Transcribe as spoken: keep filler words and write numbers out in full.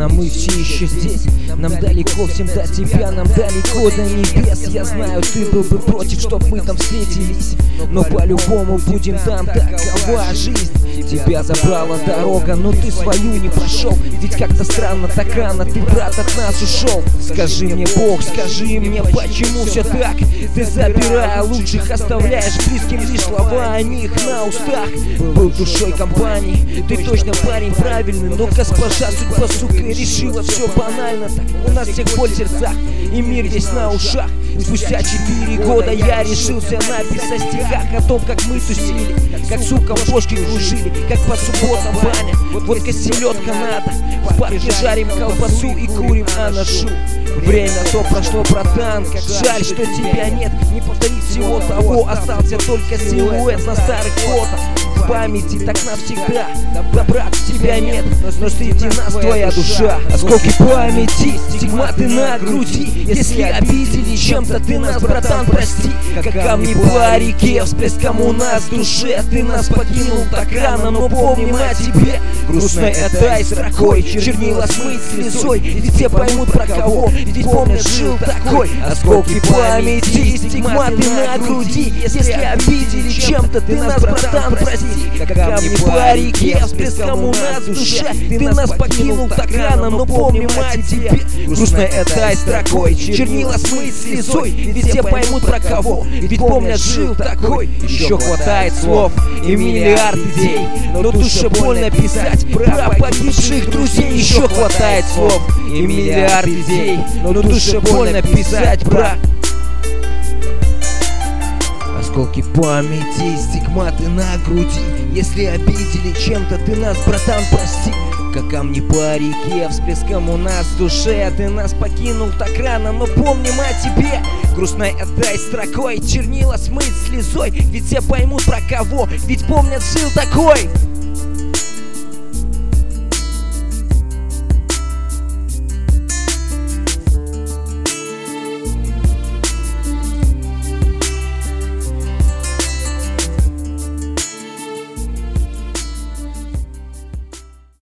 Странно, мы все еще здесь. Нам далеко всем до тебя, нам далеко до небес. Я знаю, ты был бы против, чтоб мы там встретились, но по-любому будем там, такова жизнь. Тебя забрала дорога, но ты свою не прошел. Ведь как-то странно, так рано ты, брат, от нас ушел. Скажи мне, Бог, скажи мне, почему все так? Ты, забирая лучших, оставляешь близким лишь слова о них на устах. Был душой компании, ты точно парень правильный, но госпожа судьба, сука, решила все банально так. У нас всех боль в сердцах и мир весь на ушах. Спустя четыре года я решился написать стихах о том, как мы тусили, как сукам бошки кружили, как по субботам баня, водка, селедка надо. В парке жарим колбасу и курим анашу. Время то прошло, братан, как жаль, что тебя нет. Не повторить всего того, остался только силуэт на старых фото. В памяти так навсегда, да, брат, тебя нет, но среди нас твоя душа. Осколки памяти, стигматы на груди. Если обидели чем-то ты нас, братан, прости. Как камни по реке, всплеском у нас в душе. Ты нас покинул так рано, но помним о тебе. Грустной этой строкой чернила смыть слезой, ведь все поймут про кого, ведь помнят, жил такой. Осколки памяти, стигматы на груди. Если обидели чем-то ты нас, братан, прости. Как камни по реке, всплеском у нас в душе. Ты нас покинул так рано, но помним о тебе. Грустной этой строкой чернила смыть слезой, ведь все поймут про кого, ведь помнят, жил такой. Еще хватает слов и миллиард идей, но душе больно писать про погибших друзей. Еще хватает слов и миллиард идей, но душе больно писать про осколки памяти, стигматы на груди. Если обидели чем-то ты нас, братан, прости. Как камни по реке, всплеском у нас в душе. Ты нас покинул так рано, но помним о тебе. Грустной этой строкой чернила смыть слезой, ведь все поймут про кого, ведь помнят, жил такой.